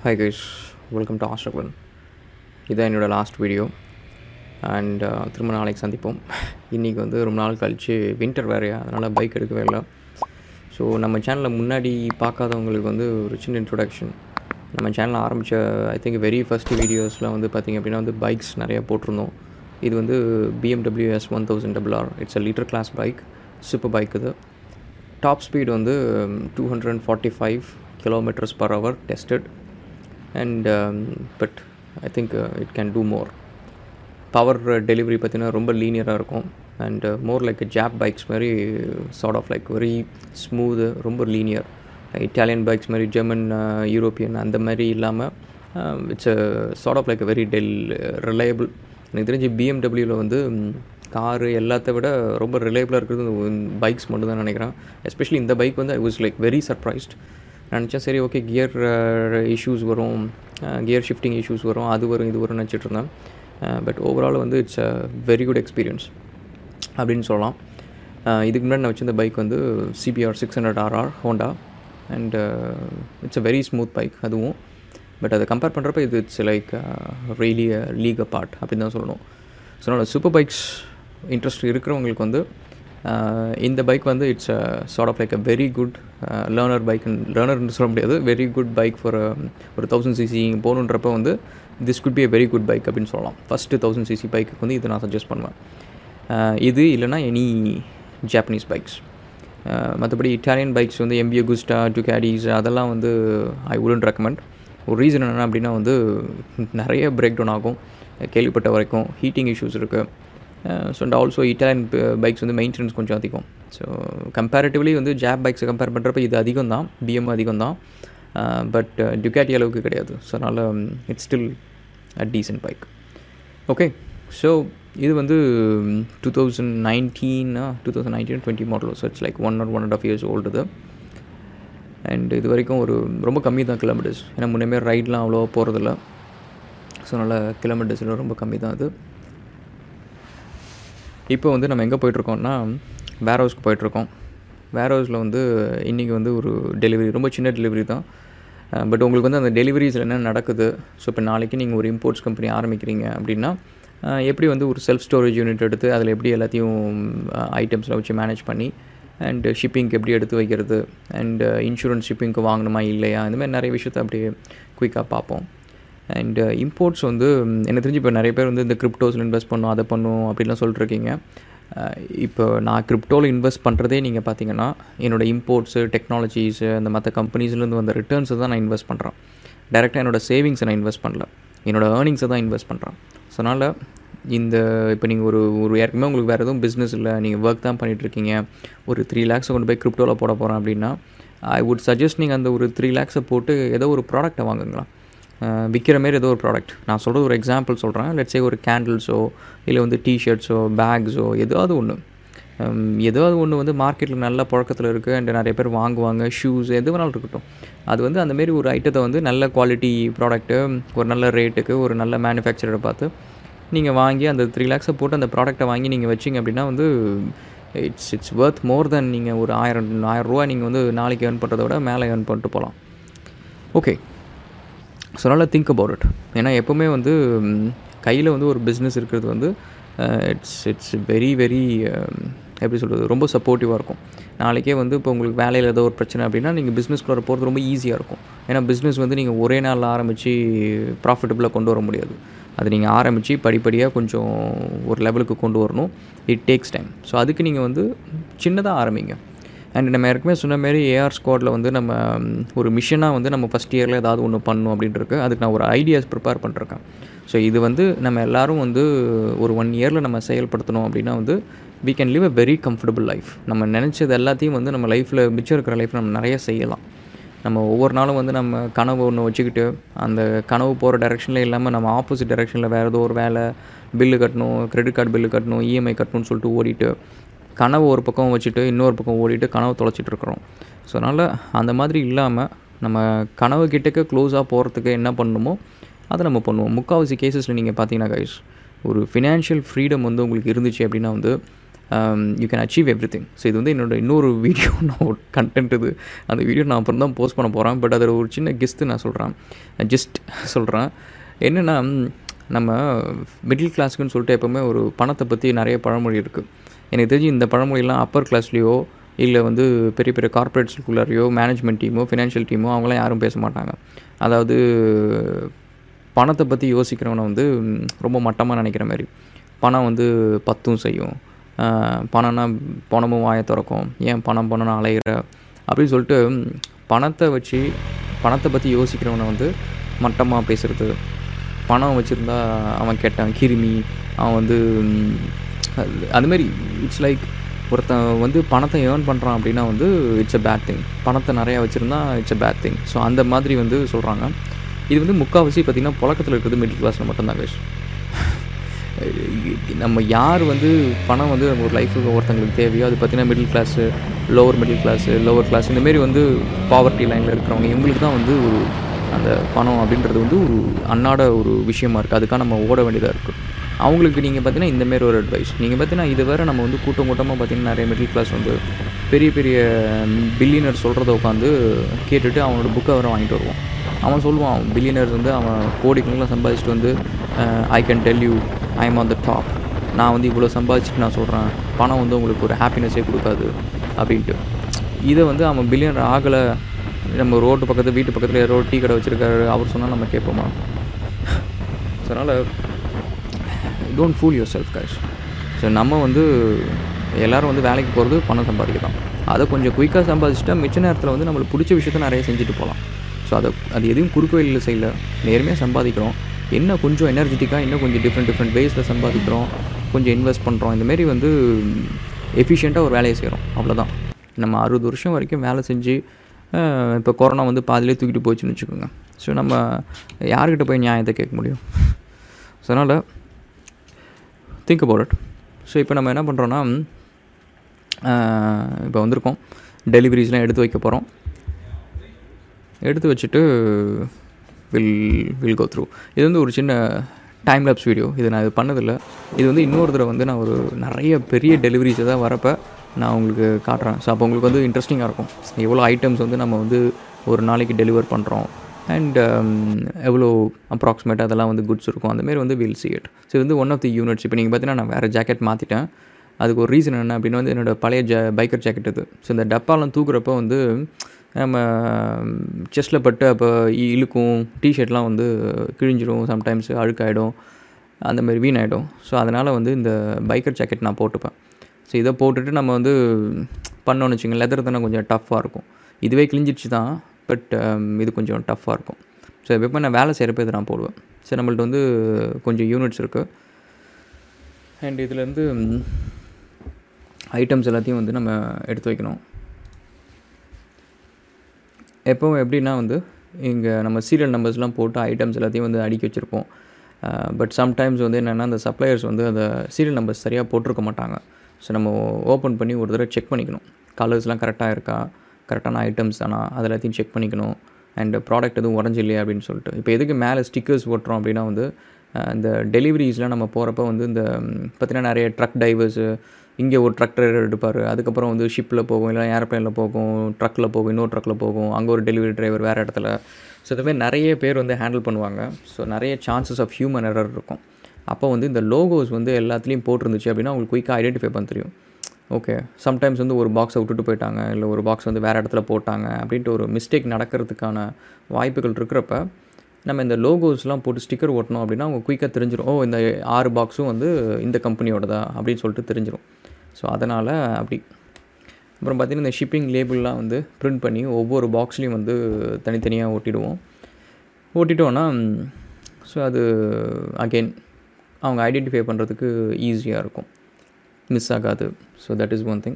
Hi guys, welcome to Astragon. இதுதான் என்னோடய last video and திரும்ப நாளைக்கு சந்திப்போம். இன்றைக்கி வந்து ரொம்ப நாள் கழித்து வின்டர் வேறையா, அதனால் பைக் எடுக்கவே இல்லை. ஸோ நம்ம சேனலில் முன்னாடி பார்க்காதவங்களுக்கு வந்து ஒரு சின்ன இன்ட்ரொடக்ஷன். நம்ம சேனலில் ஆரம்பித்த ஐ திங்க் வெரி ஃபஸ்ட்டு வீடியோஸில் வந்து பார்த்திங்க அப்படின்னா வந்து பைக்ஸ் நிறையா போட்டிருந்தோம். இது வந்து BMW S1000RR. It's a litre class bike, super bike. இது டாப் ஸ்பீட் வந்து 245 km/h tested. And but I think it can do more. Power delivery பார்த்தீங்கன்னா ரொம்ப லீனியராக இருக்கும் and more like Jap bikes மாதிரி sort of like very smooth, ரொம்ப linear. Italian bikes மாதிரி German, European அந்த மாதிரி இல்லாமல் it's sort of like very reliable. எனக்கு தெரிஞ்சு பிஎம்டபிள்யூவில் வந்து காரு எல்லாத்த விட ரொம்ப ரிலையபிளாக இருக்கிறது பைக்ஸ் மட்டும் தான் நினைக்கிறேன். எஸ்பெஷலி இந்த பைக் வந்து I was like very surprised. நினச்சேன் சரி ஓகே கியர் இஷ்யூஸ் வரும், கியர் ஷிஃப்டிங் இஷ்யூஸ் வரும், அது வரும் இது வரும்னு நினச்சிட்டு இருந்தேன். பட் ஓவரால் வந்து it's a very good experience அப்படின்னு சொல்லலாம். இதுக்கு முன்னாடி நான் வச்சிருந்த பைக் வந்து CBR 600RR Honda and it's a very smooth bike அதுவும். பட் அதை கம்பேர் பண்ணுறப்ப இது it's like really league apart அப்படின்னு தான் சொல்லணும். ஸோ அதனால் சூப்பர் பைக்ஸ் இன்ட்ரெஸ்ட் இருக்கிறவங்களுக்கு வந்து இந்த பைக் வந்து it's sort of like a very good learner bike. லேர்னர்னு சொல்ல முடியாது, வெரி குட் பைக் ஃபார் ஒரு 1000cc போகணுன்றப்ப வந்து this could be a very good bike அப்படின்னு சொல்லலாம். ஃபஸ்ட்டு 1000cc பைக்கு வந்து இது நான் சஜஸ்ட் பண்ணுவேன். இது இல்லைனா எனி ஜாப்பனீஸ் பைக்ஸ். மற்றபடி இட்டாலியன் பைக்ஸ் வந்து MV Agusta, Ducatis அதெல்லாம் வந்து ஐ வுடன்ட் ரெக்கமெண்ட். ஒரு ரீசன் என்ன அப்படின்னா வந்து நிறைய பிரேக் டவுன் ஆகும் கேள்விப்பட்ட வரைக்கும், ஹீட்டிங் இஷ்யூஸ் இருக்குது. So and also Italian bikes வந்து மெயின்டெனன்ஸ் கொஞ்சம் அதிகம். ஸோ கம்பேரிட்டிவ்லி வந்து ஜாப் பைக்ஸை கம்பேர் பண்ணுறப்ப இது அதிகம் தான், BM அதிகம் தான். பட் டுக்காட்டி அளவுக்கு கிடையாது. ஸோ அதனால் it's still a decent bike. Okay, so இது வந்து 2019-20 model. So it's like 1.5 years old இது. அண்ட் இது வரைக்கும் ஒரு ரொம்ப கம்மி தான் கிலோமீட்டர்ஸ். ஏன்னா முன்னே ரைட்லாம் அவ்வளோவா போகிறதில்ல. ஸோ அதனால் கிலோமீட்டர்ஸில் ரொம்ப கம்மி தான் அது. இப்போ வந்து நம்ம எங்கே போயிட்டுருக்கோம்னா வேர் ஹவுஸ்க்கு போயிட்டுருக்கோம். வேர் ஹவுஸில் வந்து இன்றைக்கி வந்து ஒரு டெலிவரி, ரொம்ப சின்ன டெலிவரி தான். பட் உங்களுக்கு வந்து அந்த டெலிவரிஸில் என்ன நடக்குது, ஸோ இப்போ நாளைக்கு நீங்கள் ஒரு இம்போர்ட்ஸ் கம்பெனி ஆரம்பிக்கிறீங்க அப்படின்னா எப்படி வந்து ஒரு செல்ஃப் ஸ்டோரேஜ் யூனிட் எடுத்து அதில் எப்படி எல்லாத்தையும் ஐட்டம்ஸில் வச்சு மேனேஜ் பண்ணி அண்ட் ஷிப்பிங்க்கு எப்படி எடுத்து வைக்கிறது அண்ட் இன்சூரன்ஸ் ஷிப்பிங்க்கு வாங்கணுமா இல்லையா, இந்த மாதிரி நிறைய விஷயத்தை அப்படியே குயிக்காக பார்ப்போம். அண்ட் இம்போர்ட்ஸ் வந்து எனக்கு தெரிஞ்சு இப்போ நிறைய பேர் வந்து இந்த கிரிப்டோஸில் இன்வெஸ்ட் பண்ணணும், அதை பண்ணும் அப்படின்லாம் சொல்லிட்டுருக்கீங்க. இப்போ நான் கிரிப்டோவில் இன்வெஸ்ட் பண்ணுறதே நீங்கள் பார்த்தீங்கன்னா என்னோடய இம்போர்ட்ஸு, டெக்னாலஜிஸு, அந்த மற்ற கம்பெனிஸ்லேருந்து வந்த ரிட்டர்ன்ஸை தான் நான் இன்வெஸ்ட் பண்ணுறேன். டேரெக்டாக என்னோடய சேவிங்ஸை நான் இன்வெஸ்ட் பண்ணல, என்னோடய ஏர்னிங்ஸை தான் இன்வெஸ்ட் பண்ணுறேன். ஸோ அதனால் இந்த இப்போ நீங்கள் ஒரு ஏற்கனவே உங்களுக்கு வேறு எதுவும் பிஸ்னஸ் இல்லை, நீங்கள் ஒர்க் தான் பண்ணிகிட்ருக்கீங்க, ஒரு 3 lakhs கொண்டு போய் கிரிப்டோவில் போட போகிறேன் அப்படின்னா ஐ வுட் சஜஸ்ட் நீங்கள் அந்த ஒரு 3 lakhs போட்டு ஏதோ ஒரு ப்ராடக்ட்டை வாங்குங்களா, விற்கிற மாரி ஏதோ ஒரு ப்ராடக்ட். நான் சொல்கிறது ஒரு எக்ஸாம்பிள் சொல்கிறேன். லெட்ஸ் சே ஒரு கேண்டில்ஸோ இல்லை வந்து டிஷர்ட்ஸோ பேக்ஸோ ஏதாவது ஒன்று வந்து மார்க்கெட்டில் நல்ல புழக்கத்தில் இருக்குது அண்ட் நிறைய பேர் வாங்குவாங்க. ஷூஸ் எது வேணாலும் இருக்கட்டும், அது வந்து அந்தமாரி ஒரு ஐட்டத்தை வந்து நல்ல குவாலிட்டி ப்ராடக்ட்டு, ஒரு நல்ல ரேட்டுக்கு, ஒரு நல்ல மேனுஃபேக்சரரை பார்த்து நீங்கள் வாங்கி அந்த 3 lakhs போட்டு அந்த ப்ராடக்ட்டை வாங்கி நீங்கள் வச்சிங்க அப்படின்னா வந்து இட்ஸ் ஒர்த் மோர் தென் நீங்கள் ஒரு 1000 ரூபா நீங்கள் வந்து நாளைக்கு ஏர்ன் பண்ணுறத விட மேலே ஏர்ன் பண்ணிட்டு போகலாம். ஓகே, ஸோ அதனால் திங்க் அபவுட் இட். ஏன்னா எப்போவுமே வந்து கையில் வந்து ஒரு பிஸ்னஸ் இருக்கிறது வந்து இட்ஸ் வெரி வெரி எப்படி சொல்கிறது, ரொம்ப சப்போர்ட்டிவாக இருக்கும். நாளைக்கே வந்து இப்போ உங்களுக்கு வேலையில் ஏதோ ஒரு பிரச்சனை அப்படின்னா நீங்கள் பிஸ்னஸ்குள்ளே போகிறது ரொம்ப ஈஸியாக இருக்கும். ஏன்னா பிஸ்னஸ் வந்து நீங்கள் ஒரே நாளில் ஆரம்பித்து ப்ராஃபிட்டபுளாக கொண்டு வர முடியாது. அது நீங்கள் ஆரம்பித்து படிப்படியாக கொஞ்சம் ஒரு லெவலுக்கு கொண்டு வரணும். It takes time. ஸோ அதுக்கு நீங்கள் வந்து சின்னதாக ஆரம்பிங்க. அண்ட் நம்ம ஏற்கனவே சொன்ன மாரி AR ஸ்குவாடில் வந்து நம்ம ஒரு மிஷனாக வந்து நம்ம ஃபஸ்ட் இயரில் ஏதாவது ஒன்று பண்ணணும் அப்படின்ட்டு அதுக்கு நான் ஒரு ஐடியாஸ் ப்ரிப்பேர் பண்ணிருக்கேன். ஸோ இது வந்து நம்ம எல்லோரும் வந்து ஒரு 1 yearல் நம்ம செயல்படுத்தணும் அப்படின்னா வந்து we can live a very comfortable life. நம்ம நினச்சது எல்லாத்தையும் வந்து நம்ம லைஃப்பில் மிச்சம் இருக்கிற லைஃப்பில் நம்ம நிறைய செய்யலாம். நம்ம ஒவ்வொரு நாளும் வந்து நம்ம கனவு ஒன்று வச்சுக்கிட்டு அந்த கனவு போகிற டைரெக்ஷனில் இல்லாமல் நம்ம ஆப்போசிட் டைரெக்ஷனில் வேறு ஏதோ ஒரு வேலை, பில்லு கட்டணும், கிரெடிட் கார்டு பில்லு கட்டணும், EMI கட்டணும்னு சொல்லிட்டு ஓடிட்டு கனவு ஒரு பக்கம் வச்சுட்டு இன்னொரு பக்கம் ஓடிட்டு கனவு தொலைச்சிட்டு இருக்கிறோம். ஸோ அதனால் அந்த மாதிரி இல்லாமல் நம்ம கனவு கிட்டக்க க்ளோஸாக போகிறதுக்கு என்ன பண்ணணுமோ அதை நம்ம பண்ணுவோம். முக்கால்வாசி கேசஸில் நீங்கள் பார்த்தீங்கன்னா கைஸ், ஒரு ஃபினான்ஷியல் ஃப்ரீடம் வந்து உங்களுக்கு இருந்துச்சு அப்படின்னா வந்து you can achieve everything. So இது வந்து என்னோட இன்னொரு வீடியோ நான் கண்டென்ட் இது. அந்த வீடியோ நான் அப்புறம் தான் போஸ்ட் பண்ண போகிறேன். பட் அதில் ஒரு சின்ன நான் சொல்கிறேன். என்னென்னா, நம்ம மிடில் கிளாஸுக்குன்னு சொல்லிட்டு எப்போவுமே ஒரு பணத்தை பற்றி நிறைய பழமொழி இருக்குது. எனக்கு தெரிஞ்சு இந்த பழமொழியெல்லாம் அப்பர் கிளாஸ்லேயோ இல்லை வந்து பெரிய பெரிய கார்ப்பரேட்ஸ்குள்ளாரையோ மேனேஜ்மெண்ட் டீமோ ஃபினான்ஷியல் டீமோ அவங்களாம் யாரும் பேச மாட்டாங்க. அதாவது பணத்தை பற்றி யோசிக்கிறவனை வந்து ரொம்ப மட்டமாக நினைக்கிற மாதிரி. பணம் வந்து பத்தும் செய்யும், பணம்னா பணமும் வாயை திறக்கும், ஏன் பணம்னு அலையிற அப்படின்னு சொல்லிட்டு பணத்தை பற்றி யோசிக்கிறவனை வந்து மட்டமாக பேசுகிறது. பணம் வச்சுருந்தா அவன் கெட்டான், கிருமி, அவன் வந்து அதுமாரி. இட்ஸ் லைக் ஒருத்தன் வந்து பணத்தை ஏர்ன் பண்ணுறான் அப்படின்னா வந்து இட்ஸ் அ பேட் திங். பணத்தை நிறையா வச்சுருந்தா it's a bad thing. So அந்த மாதிரி வந்து சொல்கிறாங்க. இது வந்து முக்கால்வாசி பார்த்திங்கன்னா புழக்கத்தில் இருக்கிறது மிடில் கிளாஸில் மட்டும்தான் கைஸ். நம்ம யார் வந்து பணம் வந்து ஒரு லைஃபுக்கு ஒருத்தங்களுக்கு தேவையோ அது பார்த்திங்கன்னா மிடில் கிளாஸு, லோவர் கிளாஸ் இந்தமாரி வந்து பாவர்ட்டி லைனில் இருக்கிறவங்க, இவங்களுக்கு தான் வந்து ஒரு அந்த பணம் அப்படின்றது வந்து ஒரு அன்னாட ஒரு விஷயமா இருக்குது. அதுக்காக நம்ம ஓட வேண்டியதாக இருக்குது. அவங்களுக்கு நீங்கள் பார்த்தீங்கன்னா இந்தமாரி ஒரு அட்வைஸ். நீங்கள் பார்த்தீங்கன்னா இது வேறு நம்ம வந்து கூட்டமாக பார்த்திங்கன்னா நிறைய மிடில் கிளாஸ் வந்து பெரிய பெரிய பில்லியனர் சொல்கிறத உட்காந்து கேட்டுட்டு அவனோட புக்கை வேறு வாங்கிட்டு வருவான். அவன் சொல்லுவான், பில்லியனர்ஸ் வந்து அவன் கோடிக்கணக்கில் சம்பாதிச்சுட்டு வந்து I can tell you I am on the top, நான் வந்து இவ்வளோ சம்பாதிச்சுட்டு நான் சொல்கிறேன், பணம் வந்து உங்களுக்கு ஒரு ஹாப்பினஸ்ஸே கொடுக்காது அப்படின்ட்டு. இதை வந்து அவன் பில்லியனர் ஆகலை, நம்ம வீட்டு பக்கத்தில் யாரோ டீ கடை வச்சுருக்காரு, அவர் சொன்னால் நம்ம கேட்போமா? ஸோ அதனால் don't fool yourself guys. So நம்ம வந்து எல்லோரும் வந்து வேலைக்கு போகிறது பணம் சம்பாதிக்கலாம். அதை கொஞ்சம் குயிக்காக சம்பாதிச்சுட்டா மிச்ச நேரத்தில் வந்து நம்மளுக்கு பிடிச்ச விஷயத்த நிறைய செஞ்சுட்டு போகலாம். ஸோ அது எதையும் குறுக்கு வழியில் செய்யல, நேர்மையாக சம்பாதிக்கிறோம். என்ன கொஞ்சம் எனர்ஜெட்டிக்காக இன்னும் கொஞ்சம் டிஃப்ரெண்ட் வேஸில் சம்பாதிக்கிறோம், கொஞ்சம் இன்வெஸ்ட் பண்ணுறோம், இந்தமாரி வந்து எஃபிஷியண்ட்டாக ஒரு வேலையை செய்கிறோம். அவ்வளோதான். நம்ம 60 வருஷம் வரைக்கும் வேலை செஞ்சு இப்போ கொரோனா வந்து பாதிலே தூக்கிட்டு போச்சுன்னு வச்சுக்கோங்க. ஸோ நம்ம யார்கிட்ட போய் நியாயத்தை கேட்க முடியும்? ஸோ அதனால் திங்க் அபவுட் இட். ஸோ இப்போ நம்ம என்ன பண்ணுறோன்னா, இப்போ வந்திருக்கோம், டெலிவரிஸ்லாம் எடுத்து வைக்க போகிறோம். எடுத்து வச்சுட்டு வில் கோ த்ரூ. இது வந்து ஒரு சின்ன டைம் லேப்ஸ் வீடியோ. இது நான் பண்ணதில்லை. இது வந்து இன்னொரு தடவை வந்து நான் ஒரு நிறைய பெரிய டெலிவரிஸ் தான் வரப்போ நான் உங்களுக்கு காட்டுறேன். ஸோ அப்போ உங்களுக்கு வந்து இன்ட்ரெஸ்டிங்காக இருக்கும். எவ்வளோ ஐட்டம்ஸ் வந்து நம்ம வந்து ஒரு நாளைக்கு டெலிவர் பண்ணுறோம் அண்ட் எவ்வளோ அப்ராக்சிமேட்டாக அதெல்லாம் வந்து குட்ஸ் இருக்கும். அந்தமாரி வந்து வில் சி இட். ஸோ இது வந்து ஒன் ஆஃப் தி யூனிட்ஸ். இப்போ நீங்கள் பார்த்தீங்கன்னா நான் வேறு ஜாக்கெட் மாற்றிட்டேன். அதுக்கு ஒரு ரீசன் என்ன அப்படின்னா வந்து என்னோடய பழைய பைக்கர் ஜாக்கெட் இது. ஸோ இந்த டப்பாலாம் தூக்குறப்போ வந்து நம்ம செஸ்ட்டில் பட்டு அப்போ இழுக்கும், டிஷர்ட்லாம் வந்து கிழிஞ்சிடும், சம்டைம்ஸ் அழுக்காயிடும், அந்தமாரி வீணாயிடும். ஸோ அதனால் வந்து இந்த பைக்கர் ஜாக்கெட் நான் போட்டுப்பேன். ஸோ இதை போட்டுட்டு நம்ம வந்து பண்ணோன்னு வச்சுங்க, லெதர் தானே கொஞ்சம் டஃப்பாக இருக்கும். இதுவே கிழிஞ்சிடுச்சு தான், பட் இது கொஞ்சம் டஃப்பாக இருக்கும். ஸோ எப்போ நான் வேலை செய்கிறப்ப இதை நான் போடுவேன். ஸோ நம்மள்ட்ட வந்து கொஞ்சம் யூனிட்ஸ் இருக்குது. அண்ட் இதுலேருந்து ஐட்டம்ஸ் எல்லாத்தையும் வந்து நம்ம எடுத்து வைக்கணும். எப்போவும் எப்படின்னா வந்து இங்கே நம்ம சீரியல் நம்பர்ஸ்லாம் போட்டு ஐட்டம்ஸ் எல்லாத்தையும் வந்து அடுக்கி வச்சுருப்போம். பட் சம்டைம்ஸ் வந்து என்னென்னா அந்த சப்ளையர்ஸ் வந்து அந்த சீரியல் நம்பர்ஸ் சரியாக போட்டிருக்க மாட்டாங்க. ஸோ நம்ம ஓப்பன் பண்ணி ஒரு தடவை செக் பண்ணிக்கணும், கலர்ஸ்லாம் கரெக்டாக இருக்கா, கரெக்டான ஐட்டம்ஸ் தானா, அது எல்லாத்தையும் செக் பண்ணிக்கணும். அண்ட் ப்ராடக்ட் எதுவும் உடஞ்சி இல்லையா அப்படின்னு சொல்லிட்டு. இப்போ எதுக்கு மேலே ஸ்டிக்கர்ஸ் ஓட்டுறோம் அப்படின்னா வந்து இந்த டெலிவரிஸ்லாம் நம்ம போகிறப்ப வந்து இந்த பார்த்திங்கன்னா நிறைய ட்ரக் டிரைவர்ஸு இங்கே ஒரு ட்ரக் டிரைவர் எடுப்பார், அதுக்கப்புறம் வந்து ஷிப்பில் போகும், இல்லை ஏரோப்ளைனில் போகும், ட்ரக்கில் போகும், இன்னொரு ட்ரக்கில் போகும், அங்கே ஒரு டெலிவரி டிரைவர் வேறு இடத்துல. ஸோ இதுமாதிரி நிறைய பேர் வந்து ஹேண்டில் பண்ணுவாங்க. ஸோ நிறைய சான்சஸ் ஆஃப் ஹியூமன் எரர் இருக்கும். அப்போ வந்து இந்த லோகோஸ் வந்து எல்லாத்துலேயும் போட்டிருந்துச்சு அப்படின்னா உங்களுக்கு குயிக்காக ஐடென்டிஃபை பண்ண தெரியும். ஓகே, சம்டைம்ஸ் வந்து ஒரு பாக்ஸை விட்டுட்டு போயிட்டாங்க, இல்லை ஒரு பாக்ஸ் வந்து வேறு இடத்துல போட்டாங்க அப்படின்ட்டு ஒரு மிஸ்டேக் நடக்கிறதுக்கான வாய்ப்புகள் இருக்கிறப்ப நம்ம இந்த லோகோஸ்லாம் போட்டு ஸ்டிக்கர் ஓட்டணும் அப்படின்னா அவங்க குயிக்காக தெரிஞ்சிடும், ஓ இந்த 6 பாக்ஸும் வந்து இந்த கம்பெனியோடதா அப்படின்னு சொல்லிட்டு தெரிஞ்சிடும். ஸோ அதனால் அப்படி. அப்புறம் பார்த்திங்கன்னா இந்த ஷிப்பிங் லேபிள்லாம் வந்து ப்ரிண்ட் பண்ணி ஒவ்வொரு பாக்ஸ்லேயும் வந்து தனித்தனியாக ஓட்டிட்டோன்னா ஸோ அது அகெயின் அவங்க ஐடென்டிஃபை பண்ணுறதுக்கு ஈஸியாக இருக்கும், மிஸ் ஆகாது. So that is one thing.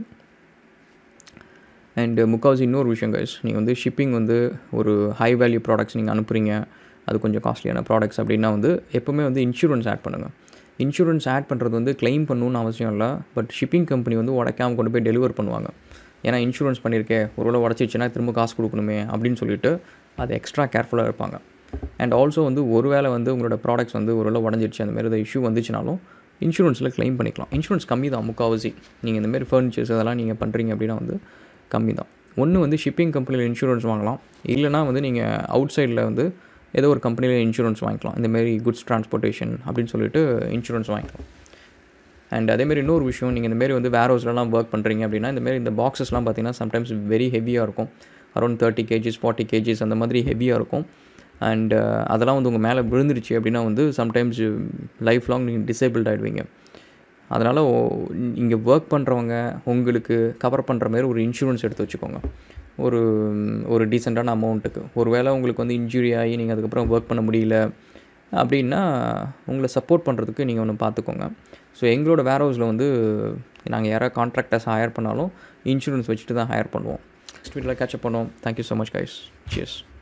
And முக்கால்வாசி இன்னொரு விஷயம் கைஸ், நீங்கள் வந்து ஷிப்பிங் வந்து ஒரு ஹை வேல்யூ ப்ராடக்ட்ஸ் நீங்கள் அனுப்புகிறீங்க, அது கொஞ்சம் காஸ்ட்லியான ப்ராடக்ட்ஸ் அப்படின்னா வந்து எப்போவுமே வந்து இன்சூரன்ஸ் ஆட் பண்ணுங்கள். இன்சூரன்ஸ் ஆட் பண்ணுறது வந்து கிளைம் பண்ணணுன்னு அவசியம் இல்லை, பட் ஷிப்பிங் கம்பெனி வந்து உடைக்காமல் கொண்டு போய் டெலிவர் பண்ணுவாங்க. ஏன்னா இன்சூரன்ஸ் பண்ணியிருக்கேன், ஒருவேளை உடச்சிச்சுன்னா திரும்ப காசு கொடுக்கணுமே அப்படின்னு சொல்லிட்டு அது எக்ஸ்ட்ரா கேர்ஃபுல்லாக இருப்பாங்க. அண்ட் ஆல்சோ வந்து ஒரு வேளை வந்து உங்களோட ப்ராடக்ட்ஸ் வந்து ஒருவேளை உடஞ்சிடுச்சு, அந்தமாரி ஏதாவது இஷ்யூ வந்துச்சுனாலும் இன்சூரன்ஸில் க்ளைம் பண்ணிக்கலாம். இன்சூரன்ஸ் கம்மி தான் முக்கால்வாசி. நீங்கள் இந்தமாரி ஃபர்னிச்சர்ஸ் அதெல்லாம் நீங்கள் பண்ணுறீங்க அப்படின்னா வந்து கம்மி தான். ஒன்று வந்து ஷிப்பிங் கம்பெனியில் இன்சூரன்ஸ் வாங்கலாம், இல்லைனா வந்து நீங்கள் அவுட் சைடில் வந்து ஏதோ ஒரு கம்பெனியில் இன்சூரன்ஸ் வாங்கிக்கலாம். இந்தமாரி குட்ஸ் ட்ரான்ஸ்போர்ட்டேஷன் அப்படின்னு சொல்லிட்டு இன்சூரன்ஸ் வாங்கிக்கலாம். அண்ட் அதேமாரி இன்னொரு விஷயம், நீங்கள் இந்தமாரி வந்து வேர் ஹவுஸ்லலாம் ஒர்க் பண்ணுறீங்க அப்படின்னா இந்தமாரி இந்த பாக்ஸஸ்லாம் பார்த்தீங்கன்னா சம்டைம்ஸ் வெரி ஹெவியாக இருக்கும். அரௌண்ட் 30 kgs 40 kgs அந்த மாதிரி ஹெவியாக இருக்கும். அண்ட் அதெல்லாம் வந்து உங்கள் மேலே விழுந்துருச்சு அப்படின்னா வந்து சம்டைம்ஸ் லைஃப் லாங் நீங்கள் டிசேபிள்ட் ஆகிடுவீங்க. அதனால் இங்கே ஒர்க் பண்ணுறவங்க உங்களுக்கு கவர் பண்ணுற மாதிரி ஒரு இன்சூரன்ஸ் எடுத்து வச்சுக்கோங்க, ஒரு டீசெண்டான அமௌண்ட்டுக்கு. ஒரு வேளை உங்களுக்கு வந்து இன்ஜுரி ஆகி நீங்கள் அதுக்கப்புறம் ஒர்க் பண்ண முடியல அப்படின்னா உங்களை சப்போர்ட் பண்ணுறதுக்கு நீங்கள் ஒன்று பார்த்துக்கோங்க. ஸோ எங்களோட வேர் ஹவுஸில் வந்து நாங்கள் யாராவது கான்ட்ராக்டர்ஸ் ஹையர் பண்ணாலும் இன்சூரன்ஸ் வச்சுட்டு தான் ஹையர் பண்ணுவோம். நெக்ஸ்ட் வீடியோவில் கேட்சப் பண்ணுவோம். Thank you so much guys. Cheers.